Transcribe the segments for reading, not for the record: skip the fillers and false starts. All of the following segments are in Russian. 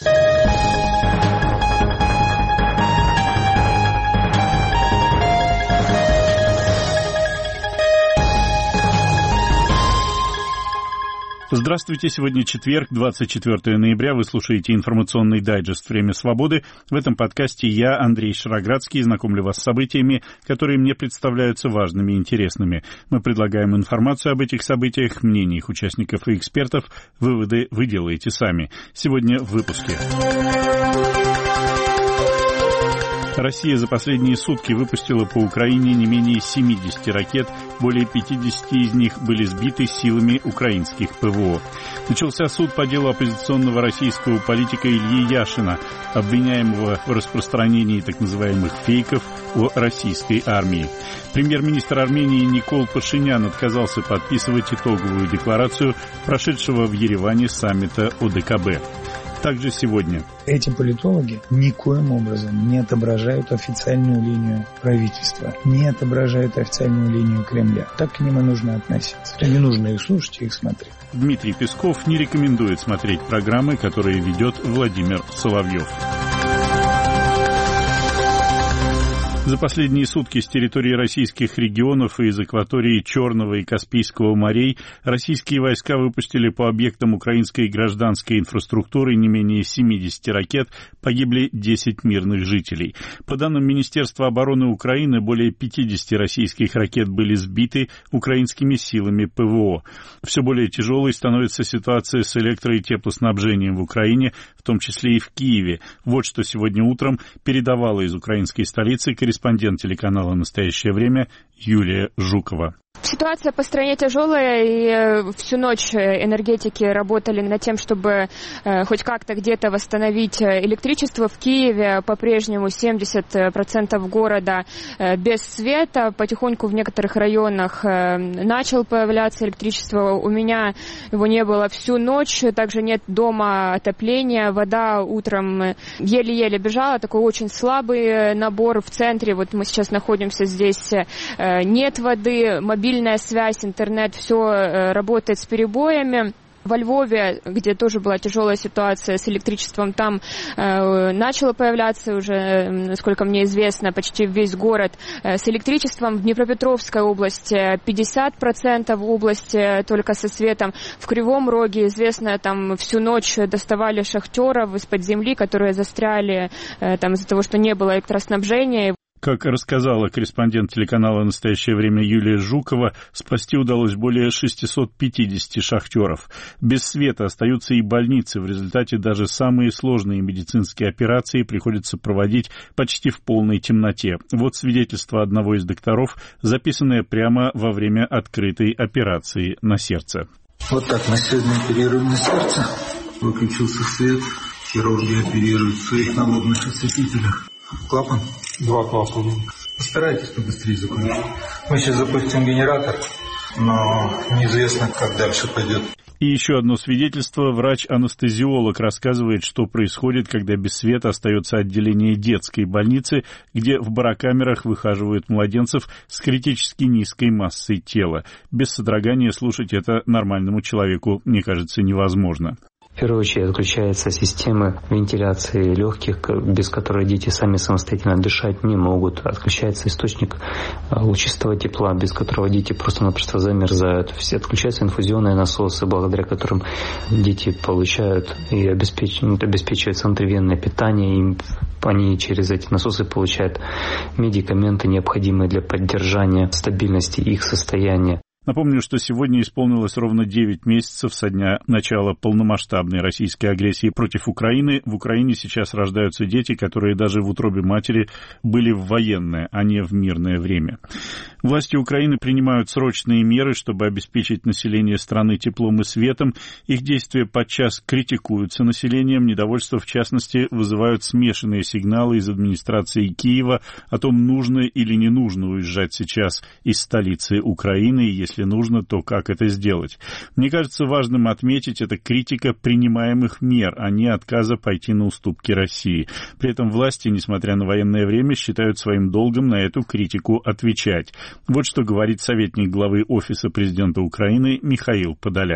Здравствуйте, сегодня четверг, 24 ноября. Вы слушаете информационный дайджест «Время свободы». В этом подкасте я, Андрей Шароградский, знакомлю вас с событиями, которые мне представляются важными и интересными. Мы предлагаем информацию об этих событиях, мнения их участников и экспертов. Выводы вы делаете сами. Сегодня в выпуске. Россия за последние сутки выпустила по Украине не менее 70 ракет, более 50 из них были сбиты силами украинских ПВО. Начался суд по делу оппозиционного российского политика Ильи Яшина, обвиняемого в распространении так называемых фейков о российской армии. Премьер-министр Армении Никол Пашинян отказался подписывать итоговую декларацию прошедшего в Ереване саммита ОДКБ. Также сегодня. Эти политологи никоим образом не отображают официальную линию правительства, не отображают официальную линию Кремля. Так к ним и нужно относиться. Не нужно их слушать и их смотреть. Дмитрий Песков не рекомендует смотреть программы, которые ведет Владимир Соловьев. За последние сутки с территории российских регионов и из акватории Черного и Каспийского морей российские войска выпустили по объектам украинской гражданской инфраструктуры не менее 70 ракет, погибли 10 мирных жителей. По данным Министерства обороны Украины, более 50 российских ракет были сбиты украинскими силами ПВО. Все более тяжелой становится ситуация с электро- и теплоснабжением в Украине, в том числе и в Киеве. Вот что сегодня утром передавала из украинской столицы корреспондент телеканала «Настоящее время» Юлия Жукова. Ситуация по стране тяжелая, и всю ночь энергетики работали над тем, чтобы хоть как-то где-то восстановить электричество. В Киеве по-прежнему 70% города без света. Потихоньку в некоторых районах начал появляться электричество. У меня его не было всю ночь. Также нет дома отопления. Вода утром еле-еле бежала. Такой очень слабый набор в центре. Вот мы сейчас находимся здесь. Нет воды, мобильная связь, интернет, все работает с перебоями. Во Львове, где тоже была тяжелая ситуация с электричеством, там начало появляться уже, насколько мне известно, почти весь город с электричеством. В Днепропетровской области 50% области только со светом. В Кривом Роге, известно, там всю ночь доставали шахтеров из-под земли, которые застряли там из-за того, что не было электроснабжения. Как рассказала корреспондент телеканала «Настоящее время» Юлия Жукова, спасти удалось более 650 шахтеров. Без света остаются и больницы. В результате даже самые сложные медицинские операции приходится проводить почти в полной темноте. Вот свидетельство одного из докторов, записанное прямо во время открытой операции на сердце. Вот так мы сегодня оперируем на сердце. Выключился свет. Хирурги оперируют в своих налобных осветителях. Клапан? 2 клапана. Постарайтесь побыстрее закончить. Мы сейчас запустим генератор, но неизвестно, как дальше пойдет. И еще одно свидетельство. Врач-анестезиолог рассказывает, что происходит, когда без света остается отделение детской больницы, где в барокамерах выхаживают младенцев с критически низкой массой тела. Без содрогания слушать это нормальному человеку, мне кажется, невозможно. В первую очередь отключается система вентиляции легких, без которой дети сами самостоятельно дышать не могут. Отключается источник лучистого тепла, без которого дети просто-напросто замерзают. Все отключаются инфузионные насосы, благодаря которым дети получают и обеспечивают центровенное питание. И они через эти насосы получают медикаменты, необходимые для поддержания стабильности их состояния. Напомню, что сегодня исполнилось ровно 9 месяцев со дня начала полномасштабной российской агрессии против Украины. В Украине сейчас рождаются дети, которые даже в утробе матери были в военное, а не в мирное время. Власти Украины принимают срочные меры, чтобы обеспечить население страны теплом и светом. Их действия подчас критикуются населением. Недовольство, в частности, вызывают смешанные сигналы из администрации Киева о том, нужно или не нужно уезжать сейчас из столицы Украины, и если нужно, то как это сделать. Мне кажется важным отметить, это критика принимаемых мер, а не отказа пойти на уступки России. При этом власти, несмотря на военное время, считают своим долгом на эту критику отвечать. Вот что говорит советник главы Офиса президента Украины Михаил Подоляк.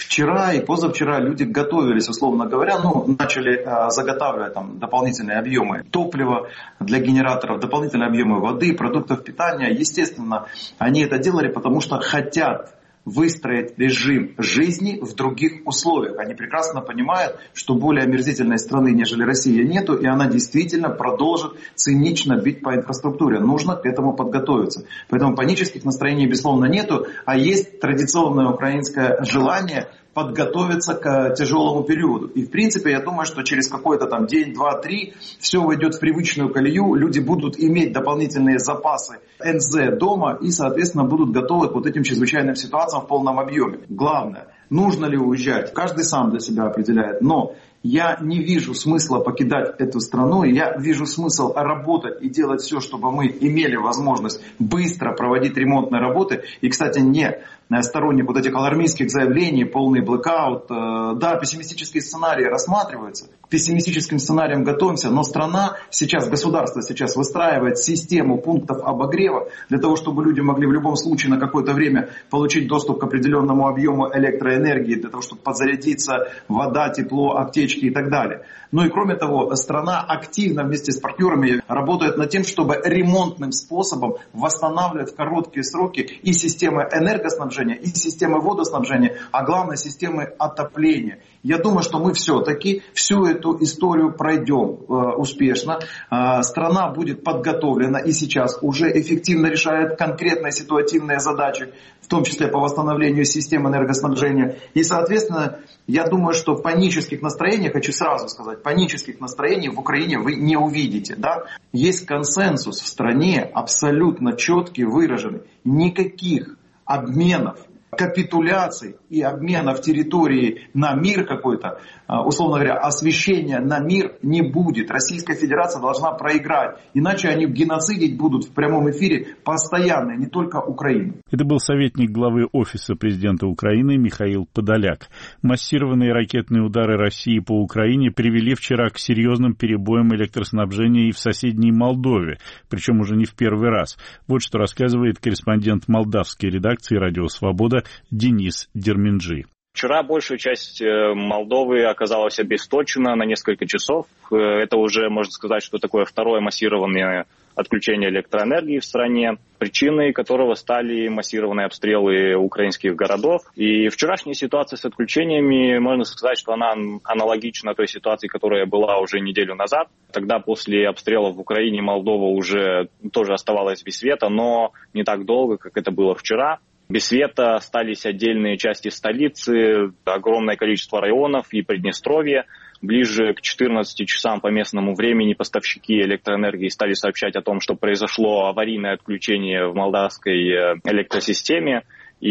Вчера и позавчера люди готовились, условно говоря, начали заготавливать там дополнительные объемы топлива для генераторов, дополнительные объемы воды, продуктов питания. Естественно, они это делали, потому что хотят выстроить режим жизни в других условиях. Они прекрасно понимают, что более омерзительной страны, нежели Россия, нету, и она действительно продолжит цинично бить по инфраструктуре. Нужно к этому подготовиться. Поэтому панических настроений, безусловно, нету, а есть традиционное украинское желание подготовиться к тяжелому периоду. И, в принципе, я думаю, что через какой-то там день, два, три все войдет в привычную колею, люди будут иметь дополнительные запасы НЗ дома и, соответственно, будут готовы к вот этим чрезвычайным ситуациям в полном объеме. Главное, нужно ли уезжать, каждый сам для себя определяет, но я не вижу смысла покидать эту страну, я вижу смысл работать и делать все, чтобы мы имели возможность быстро проводить ремонтные работы. И, кстати, не сторонник вот этих алармистских заявлений, полный блэкаут. Да, пессимистические сценарии рассматриваются, к пессимистическим сценариям готовимся, но страна сейчас, государство сейчас выстраивает систему пунктов обогрева для того, чтобы люди могли в любом случае на какое-то время получить доступ к определенному объему электроэнергии, для того, чтобы подзарядиться, вода, тепло, аптечки и так далее. Ну и кроме того, страна активно вместе с партнерами работает над тем, чтобы ремонтным способом восстанавливать в короткие сроки и системы энергоснабжения, и системы водоснабжения, а главное системы отопления. Я думаю, что мы все-таки всю эту историю пройдем успешно. Страна будет подготовлена и сейчас уже эффективно решает конкретные ситуативные задачи, в том числе по восстановлению системы энергоснабжения. И, соответственно, я думаю, что панических настроений, хочу сразу сказать, панических настроений в Украине вы не увидите. Да? Есть консенсус в стране абсолютно четкий, выраженный. Никаких обменов, капитуляций и обменов территории на мир какой-то, условно говоря, освещения на мир не будет. Российская Федерация должна проиграть. Иначе они геноцидить будут в прямом эфире постоянно, не только Украину. Это был советник главы Офиса президента Украины Михаил Подоляк. Массированные ракетные удары России по Украине привели вчера к серьезным перебоям электроснабжения и в соседней Молдове, причем уже не в первый раз. Вот что рассказывает корреспондент молдавской редакции «Радио Свобода» Денис Дерменджи. Вчера большая часть Молдовы оказалась обесточена на несколько часов. Это уже, можно сказать, что такое второе массированное отключение электроэнергии в стране, причиной которого стали массированные обстрелы украинских городов. И вчерашняя ситуация с отключениями, можно сказать, что она аналогична той ситуации, которая была уже неделю назад. Тогда после обстрелов в Украине Молдова уже тоже оставалась без света, но не так долго, как это было вчера. Без света остались отдельные части столицы, огромное количество районов и Приднестровья. Ближе к 14 часам по местному времени поставщики электроэнергии стали сообщать о том, что произошло аварийное отключение в молдавской электросистеме.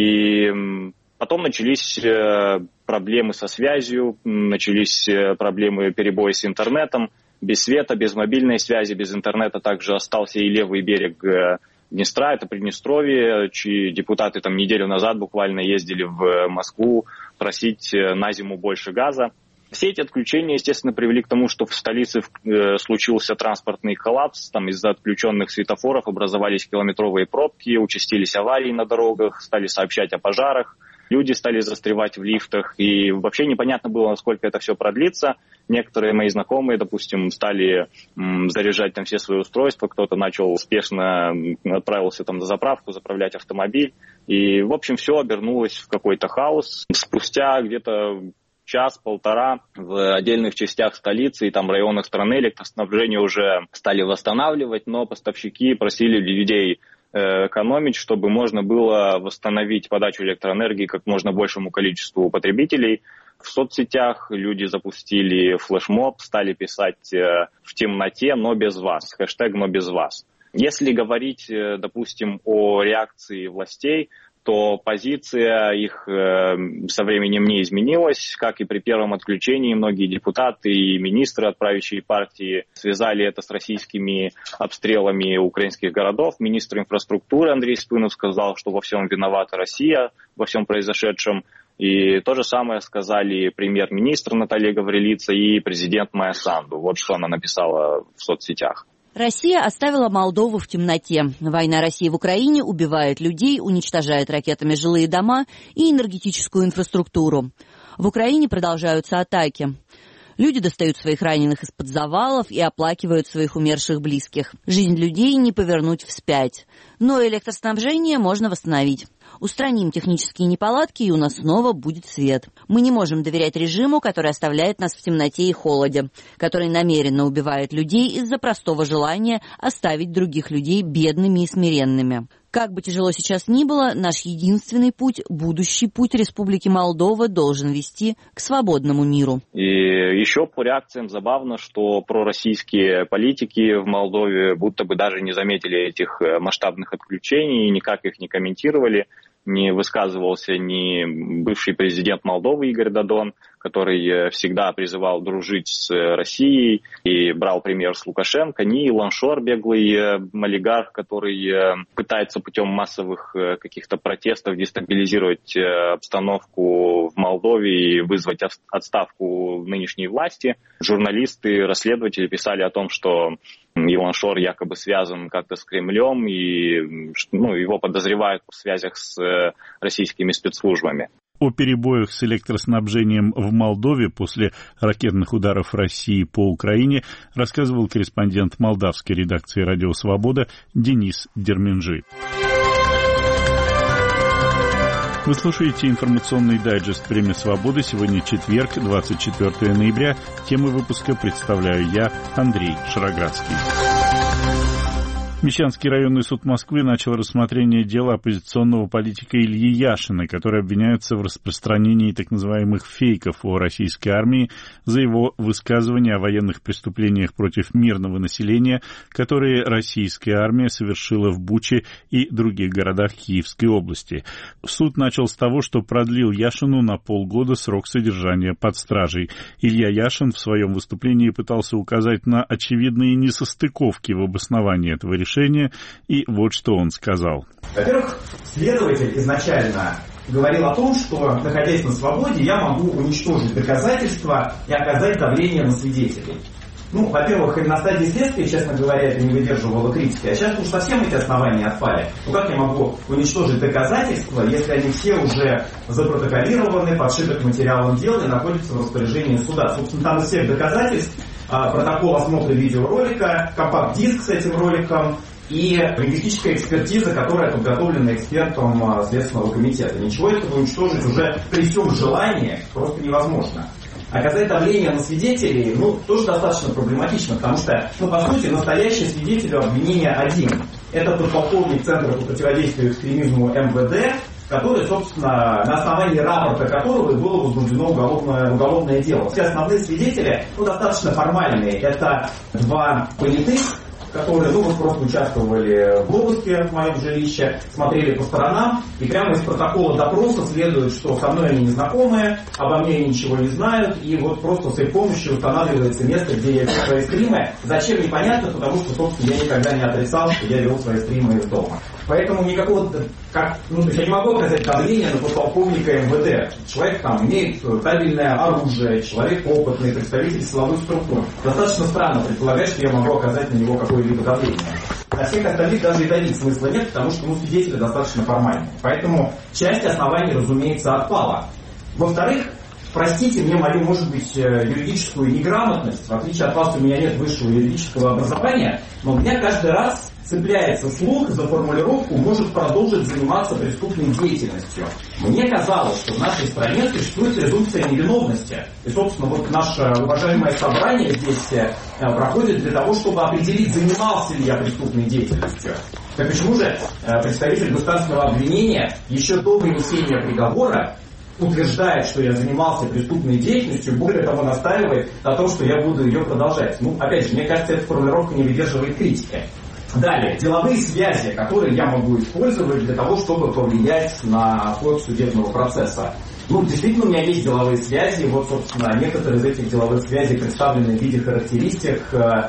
И потом начались проблемы со связью, начались проблемы перебоя с интернетом. Без света, без мобильной связи, без интернета также остался и левый берег Днестра, это Приднестровье, чьи депутаты там неделю назад буквально ездили в Москву просить на зиму больше газа. Все эти отключения, естественно, привели к тому, что в столице случился транспортный коллапс. Там из-за отключенных светофоров образовались километровые пробки, участились аварии на дорогах, стали сообщать о пожарах. Люди стали застревать в лифтах, и вообще непонятно было, насколько это все продлится. Некоторые мои знакомые, допустим, стали заряжать там все свои устройства, кто-то начал спешно, отправился там на заправку, заправлять автомобиль. И, в общем, все обернулось в какой-то хаос. Спустя где-то час-полтора в отдельных частях столицы и там районах страны электроснабжение уже стали восстанавливать, но поставщики просили людей экономить, чтобы можно было восстановить подачу электроэнергии как можно большему количеству потребителей. В соцсетях люди запустили флешмоб, стали писать «в темноте, но без вас», хэштег «но без вас». Если говорить, допустим, о реакции властей, то позиция их со временем не изменилась. Как и при первом отключении, многие депутаты и министры от правящей партии связали это с российскими обстрелами украинских городов. Министр инфраструктуры Андрей Спынов сказал, что во всем виновата Россия, во всем произошедшем. И то же самое сказали премьер-министр Наталья Гаврилица и президент Майя Санду. Вот что она написала в соцсетях. Россия оставила Молдову в темноте. Война России в Украине убивает людей, уничтожает ракетами жилые дома и энергетическую инфраструктуру. В Украине продолжаются атаки. Люди достают своих раненых из-под завалов и оплакивают своих умерших близких. Жизнь людей не повернуть вспять. Но электроснабжение можно восстановить. Устраним технические неполадки, и у нас снова будет свет. Мы не можем доверять режиму, который оставляет нас в темноте и холоде, который намеренно убивает людей из-за простого желания оставить других людей бедными и смиренными. Как бы тяжело сейчас ни было, наш единственный путь, будущий путь Республики Молдова должен вести к свободному миру. И еще по реакциям забавно, что пророссийские политики в Молдове будто бы даже не заметили этих масштабных отключений, никак их не комментировали. Не высказывался ни бывший президент Молдовы Игорь Додон, который всегда призывал дружить с Россией и брал пример с Лукашенко, ни Илон Шор, беглый олигарх, который пытается путем массовых каких-то протестов дестабилизировать обстановку в Молдове и вызвать отставку нынешней власти. Журналисты, расследователи писали о том, что Илон Шор якобы связан как-то с Кремлем и его подозревают в связях с российскими спецслужбами. О перебоях с электроснабжением в Молдове после ракетных ударов России по Украине рассказывал корреспондент молдавской редакции «Радио Свобода» Денис Дерменджи. Вы слушаете информационный дайджест «Время свободы». Сегодня четверг, 24 ноября. Темы выпуска представляю я, Андрей Шароградский. Мещанский районный суд Москвы начал рассмотрение дела оппозиционного политика Ильи Яшина, который обвиняется в распространении так называемых фейков о российской армии за его высказывания о военных преступлениях против мирного населения, которые российская армия совершила в Буче и других городах Киевской области. Суд начал с того, что продлил Яшину на полгода срок содержания под стражей. Илья Яшин в своем выступлении пытался указать на очевидные несостыковки в обосновании этого решения, и вот что он сказал. Во-первых, следователь изначально говорил о том, что, находясь на свободе, я могу уничтожить доказательства и оказать давление на свидетелей. Во-первых, и на стадии следствия, честно говоря, это не выдерживало критики, а сейчас уж совсем эти основания отпали. Как я могу уничтожить доказательства, если они все уже запротоколированы, подшиты к материалам дела и находятся в распоряжении суда? Собственно, там из всех доказательств протокол осмотра видеоролика, компакт-диск с этим роликом и лингвистическая экспертиза, которая подготовлена экспертом Следственного комитета. Ничего этого уничтожить уже при всем желании просто невозможно. Оказать давление на свидетелей, тоже достаточно проблематично, потому что, по сути, настоящий свидетель обвинения один. Это подполковник Центра по противодействию экстремизму МВД, который, собственно, на основании рапорта которого было возбуждено уголовное дело. Все основные свидетели, достаточно формальные. Это два понятых, которые, просто участвовали в обыске в моем жилище, смотрели по сторонам, и прямо из протокола допроса следует, что со мной они незнакомые, обо мне они ничего не знают, и просто с их помощью устанавливается место, где я вел свои стримы. Зачем, непонятно, потому что, собственно, я никогда не отрицал, что я вел свои стримы из дома. Поэтому никакого, я не могу оказать давление на подполковника МВД. Человек имеет табельное оружие, человек опытный, представитель силовых структур. Достаточно странно предполагать, что я могу оказать на него какое-либо давление. На всех остальных даже и давить смысла нет, потому что свидетели достаточно формальные. Поэтому часть оснований, разумеется, отпала. Во-вторых, простите мне мою, может быть, юридическую неграмотность. В отличие от вас, у меня нет высшего юридического образования, но у меня каждый раз цепляется слух за формулировку «может продолжить заниматься преступной деятельностью». Мне казалось, что в нашей стране существует презумпция невиновности. И, собственно, наше уважаемое собрание здесь проходит для того, чтобы определить, занимался ли я преступной деятельностью. Так почему же представитель государственного обвинения еще до вынесения приговора утверждает, что я занимался преступной деятельностью, более того, настаивает на том, что я буду ее продолжать? Опять же, мне кажется, эта формулировка не выдерживает критики. Далее, деловые связи, которые я могу использовать для того, чтобы повлиять на ход судебного процесса. Действительно, у меня есть деловые связи, собственно, некоторые из этих деловых связей представлены в виде характеристик.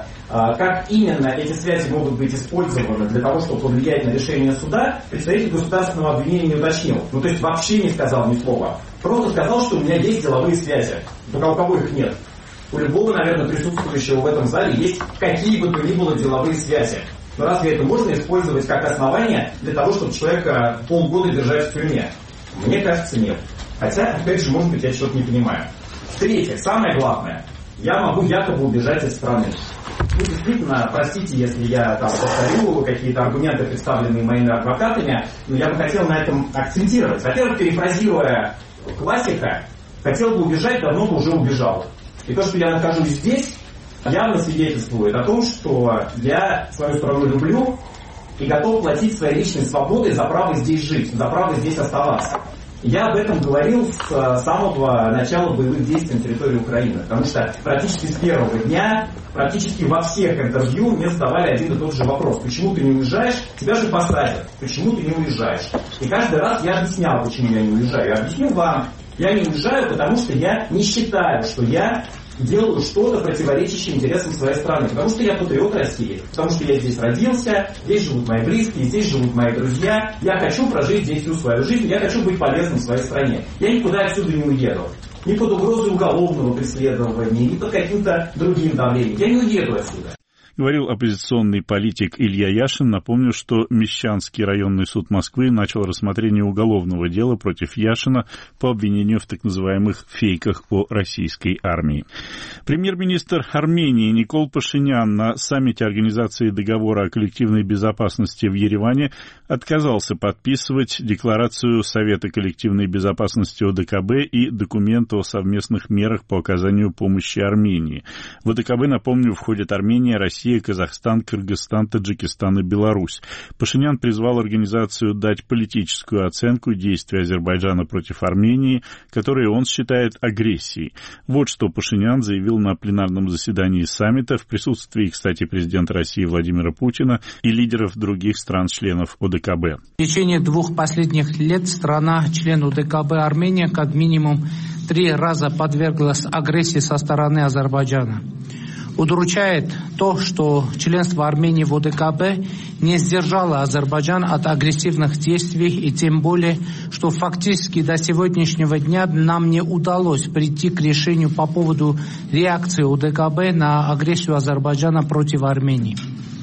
Как именно эти связи могут быть использованы для того, чтобы повлиять на решение суда, представитель государственного обвинения не уточнил. То есть вообще не сказал ни слова. Просто сказал, что у меня есть деловые связи. Только у кого их нет? у любого, наверное, присутствующего в этом зале есть какие бы то ни было деловые связи. Но разве это можно использовать как основание для того, чтобы человека полгода держать в тюрьме? Мне кажется, нет. Хотя, опять же, может быть, я чего-то не понимаю. Третье, самое главное. Я могу якобы убежать из страны. Ну, действительно, простите, если я там повторю какие-то аргументы, представленные моими адвокатами, но я бы хотел на этом акцентировать. Во-первых, перефразируя классика, хотел бы убежать, давно бы уже убежал. И то, что я нахожусь здесь, явно свидетельствует о том, что я свою страну люблю и готов платить своей личной свободой за право здесь жить, за право здесь оставаться. Я об этом говорил с самого начала боевых действий на территории Украины, потому что практически с первого дня, практически во всех интервью мне задавали один и тот же вопрос. Почему ты не уезжаешь? Тебя же посадят. Почему ты не уезжаешь? И каждый раз я объяснял, почему я не уезжаю. Я объясню вам. Я не уезжаю, потому что я не считаю, что я делаю что-то, противоречащее интересам своей страны. Потому что я патриот России. Потому что я здесь родился, здесь живут мои близкие, здесь живут мои друзья. Я хочу прожить здесь всю свою жизнь, я хочу быть полезным в своей стране. Я никуда отсюда не уеду. Ни под угрозой уголовного преследования, ни под каким-то другим давлением. Я не уеду отсюда. Говорил оппозиционный политик Илья Яшин. Напомню, что Мещанский районный суд Москвы начал рассмотрение уголовного дела против Яшина по обвинению в так называемых фейках о российской армии. Премьер-министр Армении Никол Пашинян на саммите Организации договора о коллективной безопасности в Ереване отказался подписывать декларацию Совета коллективной безопасности ОДКБ и документ о совместных мерах по оказанию помощи Армении. В ОДКБ, напомню, входят Армения, Россия, Казахстан, Кыргызстан, Таджикистан и Беларусь. Пашинян призвал организацию дать политическую оценку действий Азербайджана против Армении, которые он считает агрессией. Вот что Пашинян заявил на пленарном заседании саммита в присутствии, кстати, президента России Владимира Путина и лидеров других стран-членов ОДКБ. В течение 2 последних лет страна-член ОДКБ Армения как минимум 3 раза подверглась агрессии со стороны Азербайджана. Удручает то, что членство Армении в ОДКБ не сдержало Азербайджан от агрессивных действий, и тем более, что фактически до сегодняшнего дня нам не удалось прийти к решению по поводу реакции ОДКБ на агрессию Азербайджана против Армении.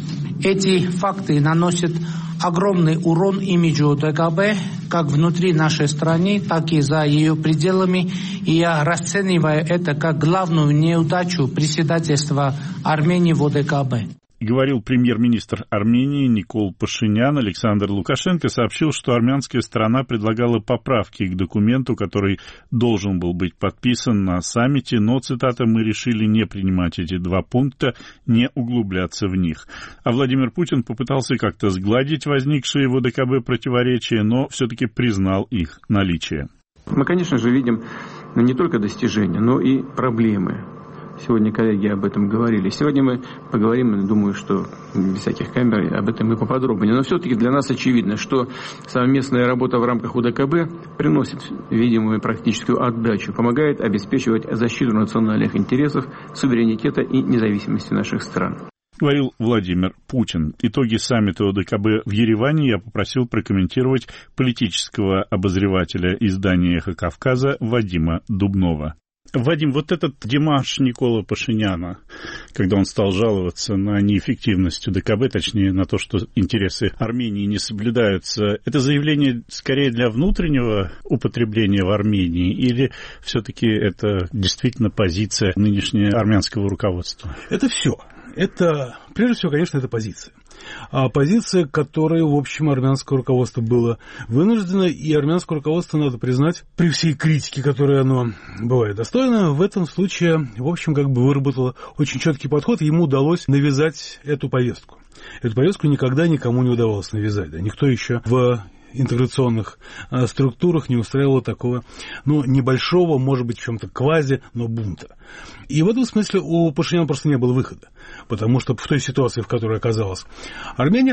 Эти факты наносят огромный урон имиджу ОДКБ как внутри нашей страны, так и за ее пределами, и я расцениваю это как главную неудачу председательства Армении в ОДКБ. Говорил премьер-министр Армении Никол Пашинян. Александр Лукашенко сообщил, что армянская сторона предлагала поправки к документу, который должен был быть подписан на саммите, но, цитата, «мы решили не принимать эти 2 пункта, не углубляться в них». А Владимир Путин попытался как-то сгладить возникшие в ОДКБ противоречия, но все-таки признал их наличие. Мы, конечно же, видим не только достижения, но и проблемы. Сегодня коллеги об этом говорили. Сегодня мы поговорим, думаю, что без всяких камер об этом и поподробнее. Но все-таки для нас очевидно, что совместная работа в рамках ОДКБ приносит видимую практическую отдачу, помогает обеспечивать защиту национальных интересов, суверенитета и независимости наших стран. Говорил Владимир Путин. Итоги саммита ОДКБ в Ереване я попросил прокомментировать политического обозревателя издания «Эхо Кавказа» Вадима Дубнова. Вадим, вот этот демарш Никола Пашиняна, когда он стал жаловаться на неэффективность ОДКБ, точнее на то, что интересы Армении не соблюдаются, это заявление скорее для внутреннего употребления в Армении или все-таки это действительно позиция нынешнего армянского руководства? Это все. Это, прежде всего, конечно, это позиция. А позиция, которой, в общем, армянское руководство было вынуждено, и армянское руководство, надо признать, при всей критике, которой оно бывает достойно, в этом случае, в общем, как бы выработало очень четкий подход, и ему удалось навязать эту повестку. Эту повестку никогда никому не удавалось навязать. Да? Никто еще в интеграционных структурах не устраивало такого, небольшого, может быть, в чем-то квази, но бунта. И в этом смысле у Пашиняна просто не было выхода, потому что в той ситуации, в которой оказалась Армения,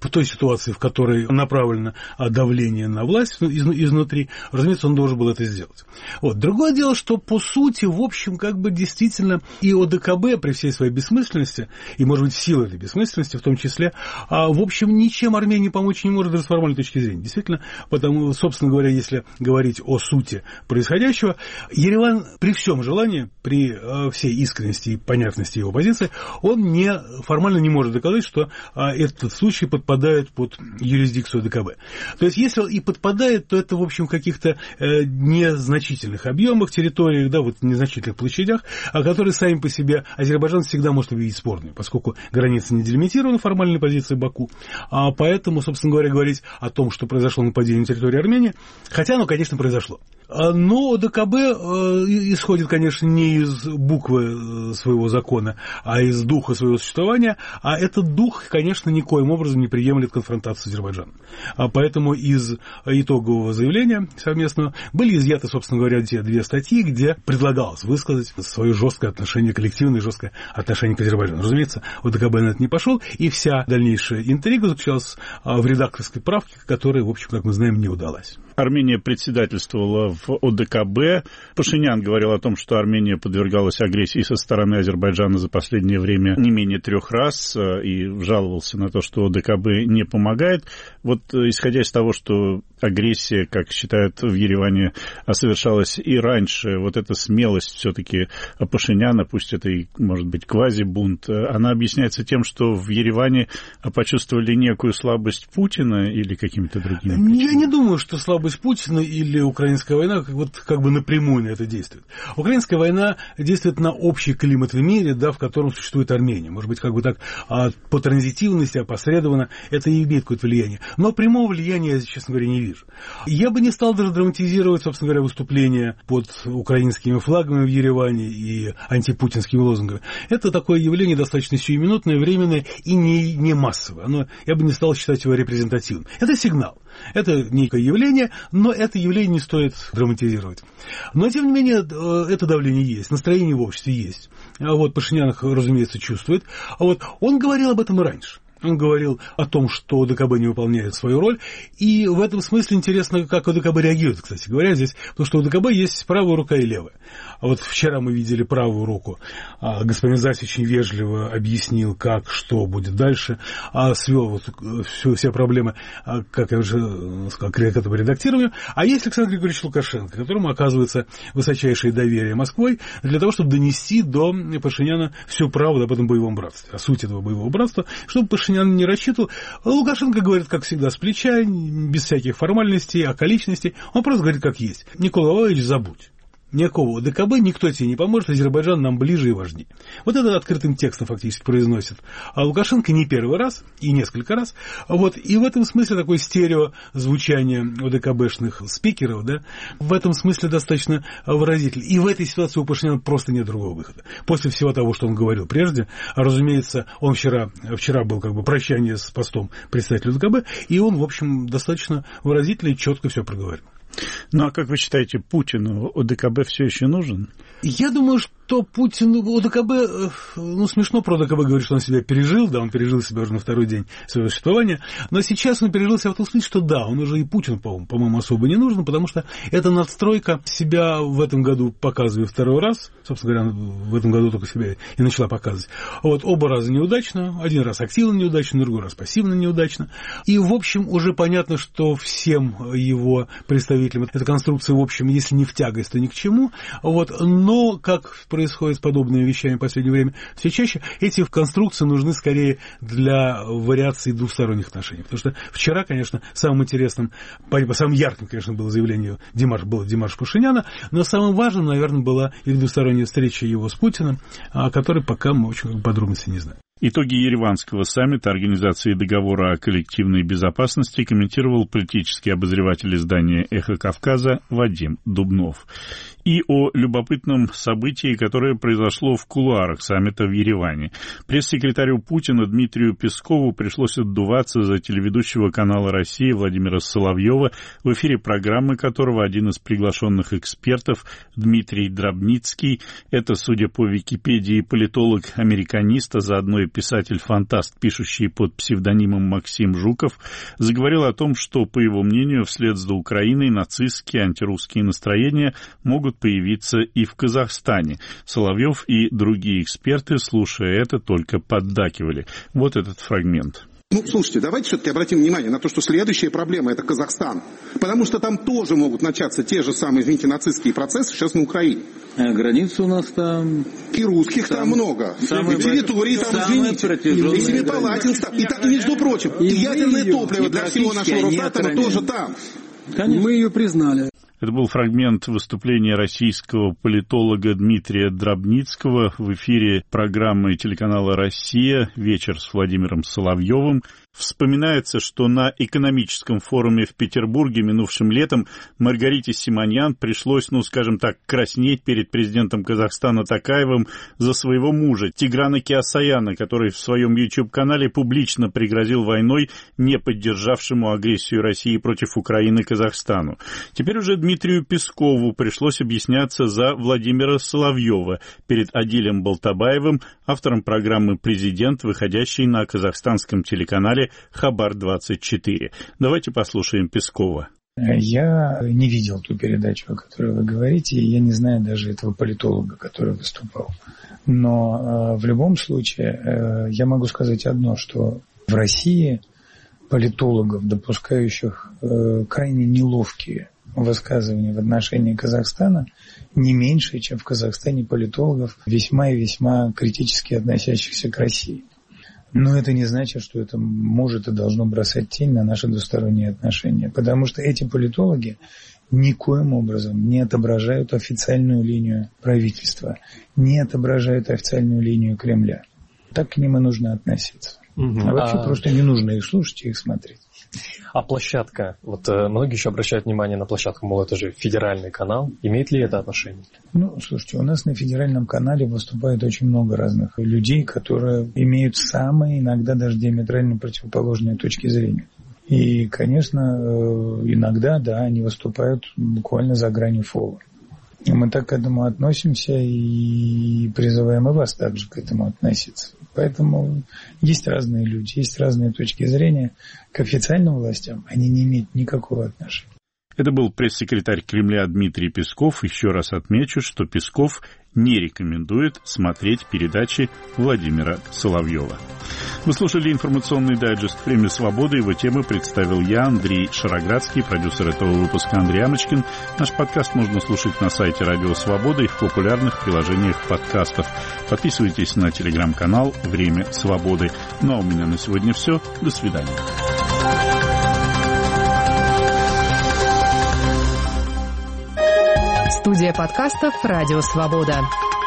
в той ситуации, в которой направлено давление на власть изнутри, разумеется, он должен был это сделать. Вот. Другое дело, что по сути, в общем, как бы действительно и ОДКБ при всей своей бессмысленности, и, может быть, силы этой бессмысленности в том числе, в общем, ничем Армении помочь не может даже с формальной точки зрения. Действительно, потому, собственно говоря, если говорить о сути происходящего, Ереван при всем желании, при всей искренности и понятности его позиции, он формально не может доказать, что этот случай подпадает под юрисдикцию ОДКБ. То есть, если он и подпадает, то это, в общем, в каких-то незначительных объемах, территориях, да, вот незначительных площадях, которые сами по себе Азербайджан всегда может объявить спорными, поскольку граница не делимитирована формальной позицией Баку. Поэтому, собственно говоря, говорить о том, что произошло нападение на территории Армении, хотя оно, конечно, произошло. Но ОДКБ исходит, конечно, не из буквы своего закона, а из духа своего существования, а этот дух, конечно, никоим образом не приемлет конфронтацию с Азербайджаном. Поэтому из итогового заявления совместного были изъяты, собственно говоря, те две статьи, где предлагалось высказать свое жесткое отношение, коллективное жесткое отношение к Азербайджану. Разумеется, ОДКБ на это не пошел, и вся дальнейшая интрига заключалась в редакторской правке, которая, в общем, как мы знаем, не удалась. Армения председательствовала в ОДКБ. Пашинян говорил о том, что Армения подвергалась агрессии со стороны Азербайджана за последнее время не менее 3 раз и жаловался на то, что ОДКБ не помогает. Вот исходя из того, что агрессия, как считают в Ереване, совершалась и раньше, вот эта смелость все-таки Пашиняна, пусть это и, может быть, квазибунт, она объясняется тем, что в Ереване почувствовали некую слабость Путина или какими-то другими причинами? Я не думаю, что слабость Путина или украинская война вот как бы напрямую на это действует. Украинская война действует на общий климат в мире, да, в котором существует Армения. Может быть, как бы так по транзитивности, опосредованно это и имеет какое-то влияние. Но прямого влияния я, честно говоря, не вижу. Я бы не стал даже драматизировать, собственно говоря, выступления под украинскими флагами в Ереване и антипутинскими лозунгами. Это такое явление достаточно сиюминутное, временное и не массовое. Я бы не стал считать его репрезентативным. Это сигнал. Это некое явление, но это явление не стоит драматизировать. Но, тем не менее, это давление есть, настроение в обществе есть. Пашинян их, разумеется, чувствует. Он говорил об этом и раньше. Он говорил о том, что ОДКБ не выполняет свою роль, и в этом смысле интересно, как ОДКБ реагирует, кстати говоря, здесь, потому что у ОДКБ есть правая рука и левая. Вчера мы видели правую руку. Господин Зась очень вежливо объяснил, что будет дальше, свел все проблемы, как я уже сказал, к этому редактированию. А есть Александр Григорьевич Лукашенко, которому оказывается высочайшее доверие Москвой для того, чтобы донести до Пашиняна всю правду об этом боевом братстве, о сути этого боевого братства, чтобы Пашинян не рассчитывал. Лукашенко говорит, как всегда, с плеча, без всяких формальностей, околичностей. Он просто говорит, как есть. Никола Владимирович, забудь. Никакого ОДКБ, никто тебе не поможет, Азербайджан нам ближе и важнее. Это открытым текстом фактически произносит. А Лукашенко не первый раз, и несколько раз. И в этом смысле такое стереозвучание ОДКБшных спикеров, да, в этом смысле достаточно выразительно. И в этой ситуации у Пашиняна просто нет другого выхода. После всего того, что он говорил прежде, разумеется, он вчера был как бы прощание с постом председателя ОДКБ, и он, в общем, достаточно выразительно и четко все проговорил. Ну, а как вы считаете, Путину ОДКБ все еще нужен? Я думаю, что Путин, ОДКБ, смешно про ОДКБ говорить, что он себя пережил, да, он пережил себя уже на второй день своего существования, но сейчас он пережил себя в том смысле, что да, он уже и Путину, по-моему, особо не нужен, потому что эта надстройка себя в этом году показывает второй раз, собственно говоря, в этом году только себя и начала показывать. Оба раза неудачно, один раз активно неудачно, другой раз пассивно неудачно, и, в общем, уже понятно, что всем его представителям эта конструкция, в общем, если не в тягость, то ни к чему, но, как происходит с подобными вещами в последнее время, все чаще эти конструкции нужны скорее для вариации двусторонних отношений. Потому что вчера, конечно, самым интересным, самым ярким, конечно, было заявление Димаша Пашиняна, но самым важным, наверное, была их двусторонняя встреча его с Путиным, о которой пока мы очень подробностей не знаем. Итоги Ереванского саммита Организации договора о коллективной безопасности комментировал политический обозреватель издания «Эхо Кавказа» Вадим Дубнов. И о любопытном событии, которое произошло в кулуарах саммита в Ереване. Пресс-секретарю Путина Дмитрию Пескову пришлось отдуваться за телеведущего канала «Россия» Владимира Соловьева, в эфире программы которого один из приглашенных экспертов Дмитрий Дробницкий, это, судя по Википедии, политолог-американист, а заодно и писатель-фантаст, пишущий под псевдонимом Максим Жуков, заговорил о том, что, по его мнению, вслед за Украиной нацистские антирусские настроения могут появиться и в Казахстане. Соловьев и другие эксперты, слушая это, только поддакивали. Вот этот фрагмент. Слушайте, давайте все-таки обратим внимание на то, что следующая проблема – это Казахстан. Потому что там тоже могут начаться те же самые, извините, нацистские процессы сейчас на Украине. Границы у нас там... И русских там много. И территории там, извините. И Семипалатинск там. И, между прочим, и ядерное топливо для всего нашего Росатома тоже там. Конечно. Мы ее признали. Это был фрагмент выступления российского политолога Дмитрия Дробницкого в эфире программы телеканала «Россия. Вечер с Владимиром Соловьевым». Вспоминается, что на экономическом форуме в Петербурге минувшим летом Маргарите Симоньян пришлось, скажем так, краснеть перед президентом Казахстана Токаевым за своего мужа Тиграна Кеосаяна, который в своем YouTube-канале публично пригрозил войной не поддержавшему агрессию России против Украины Казахстану. Теперь уже Дмитрию Пескову пришлось объясняться за Владимира Соловьева перед Адилем Балтабаевым, автором программы «Президент», выходящей на казахстанском телеканале Хабар-24. Давайте послушаем Пескова. Я не видел ту передачу, о которой вы говорите, и я не знаю даже этого политолога, который выступал. Но в любом случае я могу сказать одно, что в России политологов, допускающих крайне неловкие высказывания в отношении Казахстана, не меньше, чем в Казахстане политологов, весьма и весьма критически относящихся к России. Но это не значит, что это может и должно бросать тень на наши двусторонние отношения, потому что эти политологи никоим образом не отображают официальную линию правительства, не отображают официальную линию Кремля. Так к ним и нужно относиться. А вообще просто не нужно их слушать и их смотреть. А площадка? Многие еще обращают внимание на площадку, мол, это же федеральный канал. Имеет ли это отношение? Слушайте, у нас на федеральном канале выступает очень много разных людей, которые имеют самые, иногда даже диаметрально противоположные точки зрения. И, конечно, иногда, они выступают буквально за гранью фола. Мы так к этому относимся и призываем и вас также к этому относиться. Поэтому есть разные люди, есть разные точки зрения. К официальным властям они не имеют никакого отношения. Это был пресс-секретарь Кремля Дмитрий Песков. Еще раз отмечу, что Песков не рекомендует смотреть передачи Владимира Соловьева. Вы слушали информационный дайджест «Время свободы». Его темы представил я, Андрей Шароградский, продюсер этого выпуска Андрей Амочкин. Наш подкаст можно слушать на сайте Радио Свобода и в популярных приложениях подкастов. Подписывайтесь на телеграм-канал «Время свободы». Ну а у меня на сегодня все. До свидания. Студия подкастов «Радио Свобода».